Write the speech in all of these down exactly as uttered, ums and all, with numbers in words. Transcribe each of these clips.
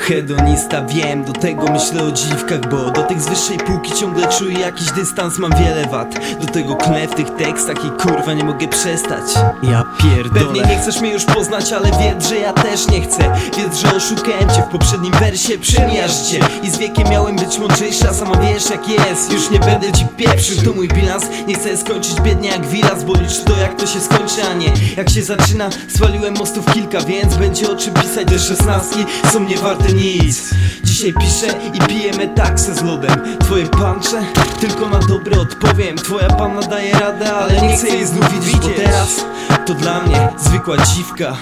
Hedonista, wiem, do tego myślę o dziwkach, bo do tych z wyższej półki ciągle czuję jakiś dystans. Mam wiele wad, do tego klnę w tych tekstach i kurwa nie mogę przestać. Ja pierdolę. Pewnie nie chcesz mnie już poznać, ale wiedz, że ja też nie chcę. Wiedz, że oszukałem cię w poprzednim wersie, przemijasz cię. I z wiekiem miałem być mądrzejszy, a sama wiesz jak jest. Już nie będę ci pieprzył, to mój bilans. Nie chcę skończyć biednie jak Wilas, bo licz to jak to się skończy, a nie jak się zaczyna. Zwaliłem mostów kilka, więc będzie o czym pisać. Te szesnastki są nie warte nic. Dzisiaj piszę i piję metaksę z lodem. Twoje puncze tylko na dobre odpowiem. Twoja panna daje radę, ale nie chcę jej znów widzieć, bo teraz to dla mnie zwykła dziwka.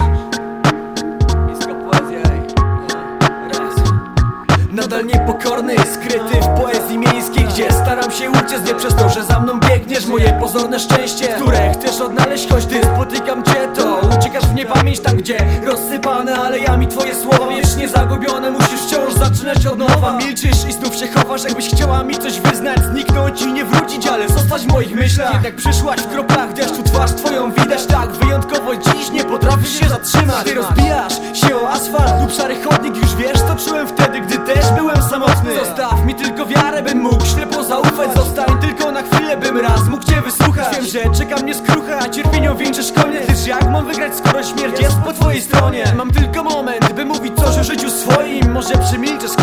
Nadal niepokorny, skryty w poezji miejskiej, gdzie staram się uciec nie przez to, że za mną biegniesz. Moje pozorne szczęście, które chcesz odnaleźć, choć ty spotykam cię, to uciekasz w niepamięć tam, gdzie rozsypane alejami twoje słowa wiecznie zagubione. Musisz wciąż zaczynać od nowa. Milczysz i znów się chowasz, jakbyś chciała mi coś wyznać, zniknąć i nie wrócić, ale zostać w moich myślach. Jednak przyszłaś w kroplach deszczu, twarz twoją widać tak wyjątkowo dziś, nie potrafisz się zatrzymać. Ty rozbijasz się o asfalt lub szary chodnik, już wiesz co czułem wtedy, gdy też byłem samotny. Zostaw mi tylko wiarę, bym mógł ślepo zaufać. Zostań tylko na chwilę, bym raz mógł cię wysłuchać. Wiem, że czeka mnie skrucha, a cierpienią wieńczysz koniec. Lecz jak mam wygrać, skoro śmierć jest po twojej stronie? Mam tylko moment, by mówić coś o życiu swoim. Może przemilczesz